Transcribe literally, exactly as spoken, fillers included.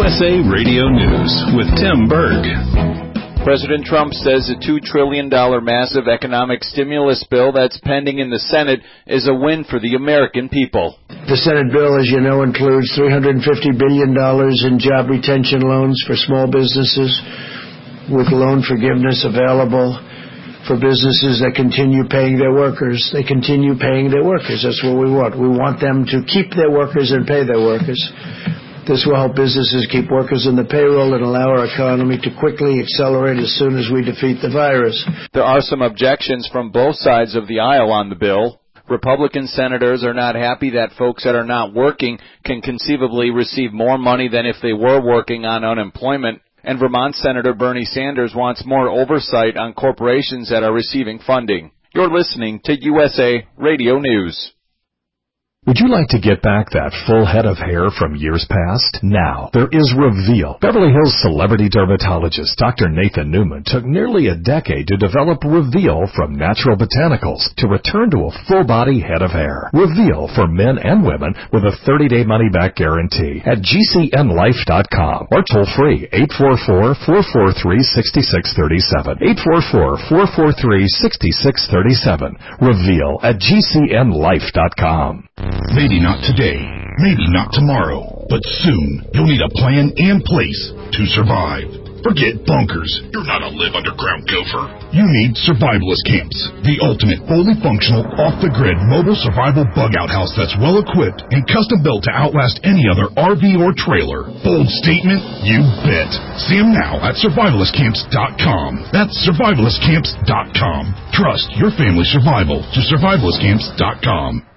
U S A Radio News with Tim Berg. President Trump says a two trillion dollars massive economic stimulus bill that's pending in the Senate is a win for the American people. The Senate bill, as you know, includes three hundred fifty billion dollars in job retention loans for small businesses, with loan forgiveness available for businesses that continue paying their workers. They continue paying their workers. That's what we want. We want them to keep their workers and pay their workers. This will help businesses keep workers in the payroll and allow our economy to quickly accelerate as soon as we defeat the virus. There are some objections from both sides of the aisle on the bill. Republican senators are not happy that folks that are not working can conceivably receive more money than if they were working on unemployment. And Vermont Senator Bernie Sanders wants more oversight on corporations that are receiving funding. You're listening to U S A Radio News. Would you like to get back that full head of hair from years past? Now, there is Reveal. Beverly Hills celebrity dermatologist Doctor Nathan Newman took nearly a decade to develop Reveal from natural botanicals to return to a full-body head of hair. Reveal for men and women with a thirty-day money-back guarantee at G C N life dot com or toll-free eight four four, four four three, six six three seven. eight four four, four four three, six six three seven. Reveal at G C N life dot com. Maybe not today, maybe not tomorrow, but soon you'll need a plan and place to survive. Forget bunkers. You're not a live underground gopher. You need Survivalist Camps, the ultimate fully functional, off-the-grid mobile survival bug-out house that's well-equipped and custom-built to outlast any other R V or trailer. Bold statement? You bet. See them now at survivalist camps dot com. That's survivalist camps dot com. Trust your family's survival to survivalist camps dot com.